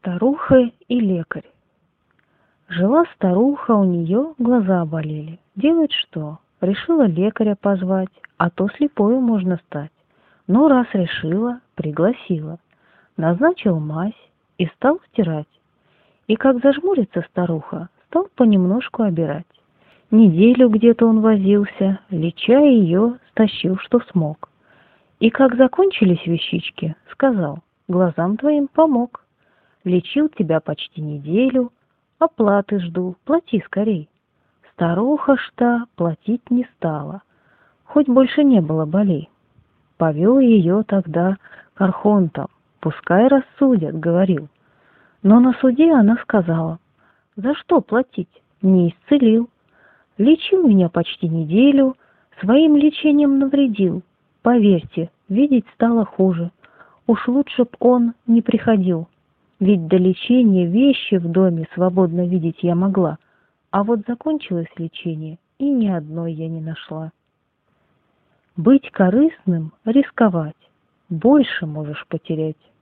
Старуха и лекарь. Жила старуха, у нее глаза болели. Делать что? Решила лекаря позвать, а то слепою можно стать. Ну, раз решила, пригласила. Назначил мазь и стал втирать. И как зажмурится старуха, стал понемножку обирать. Неделю где-то он возился, леча ее, стащил, что смог. И как закончились вещички, сказал: глазам твоим помог. Лечил тебя почти неделю, оплаты жду, плати скорей. Старуха ж-то платить не стала, хоть больше не было болей. Повел ее тогда к архонтам, пускай рассудят, говорил. Но на суде она сказала: за что платить? Не исцелил. Лечил меня почти неделю, своим лечением навредил. Поверьте, видеть стало хуже. Уж лучше б он не приходил. Ведь до лечения вещи в доме свободно видеть я могла, а вот закончилось лечение, и ни одной я не нашла. Быть корыстным — рисковать, больше можешь потерять.